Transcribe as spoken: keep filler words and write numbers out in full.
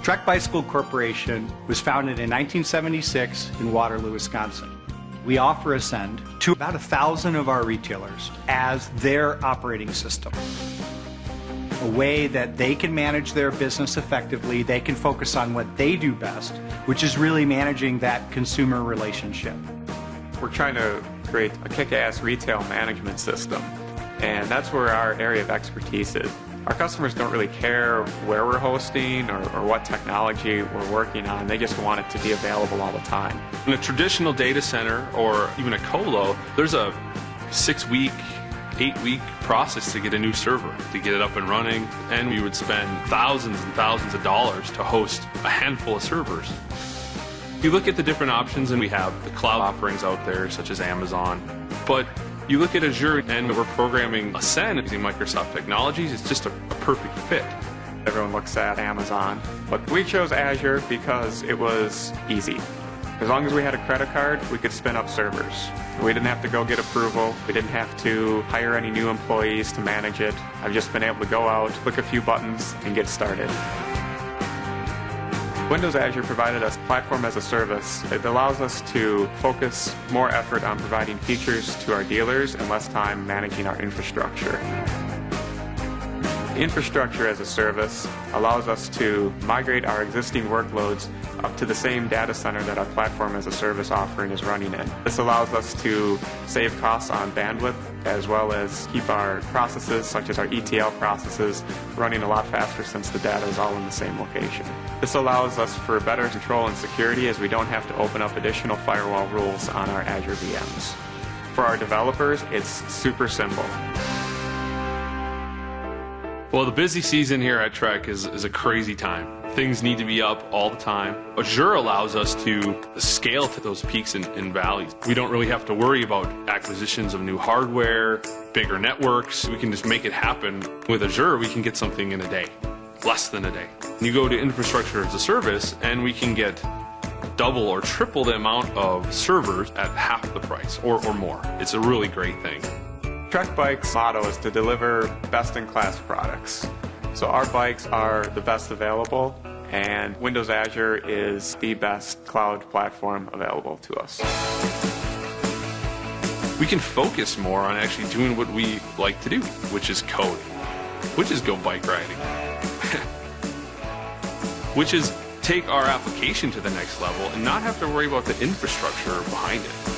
Trek Bicycle Corporation was founded in nineteen seventy-six in Waterloo, Wisconsin. We offer Ascend to about a thousand of our retailers as their operating system. A way that they can manage their business effectively, they can focus on what they do best, which is really managing that consumer relationship. We're trying to create a kick-ass retail management system, and that's where our area of expertise is. Our customers don't really care where we're hosting or, or what technology we're working on. They just want it to be available all the time. In a traditional data center or even a colo, there's a six-week, eight-week process to get a new server, to get it up and running, and we would spend thousands and thousands of dollars to host a handful of servers. You look at the different options, and we have the cloud offerings out there, such as Amazon, but you look at Azure, and we're programming Ascend using Microsoft technologies. It's just a, a perfect fit. Everyone looks at Amazon, but we chose Azure because it was easy. As long as we had a credit card, we could spin up servers. We didn't have to go get approval. We didn't have to hire any new employees to manage it. I've just been able to go out, click a few buttons, and get started. Windows Azure provided us platform as a service. It allows us to focus more effort on providing features to our dealers and less time managing our infrastructure. Infrastructure as a service allows us to migrate our existing workloads up to the same data center that our platform as a service offering is running in. This allows us to save costs on bandwidth as well as keep our processes, such as our E T L processes, running a lot faster since the data is all in the same location. This allows us for better control and security as we don't have to open up additional firewall rules on our Azure V Ms. For our developers, it's super simple. Well, the busy season here at Trek is, is a crazy time. Things need to be up all the time. Azure allows us to scale to those peaks and, and valleys. We don't really have to worry about acquisitions of new hardware, bigger networks. We can just make it happen. With Azure, we can get something in a day, less than a day. You go to infrastructure as a service, and we can get double or triple the amount of servers at half the price or, or more. It's a really great thing. Trek Bike's motto is to deliver best-in-class products. So our bikes are the best available, and Windows Azure is the best cloud platform available to us. We can focus more on actually doing what we like to do, which is code, which is go bike riding, which is take our application to the next level and not have to worry about the infrastructure behind it.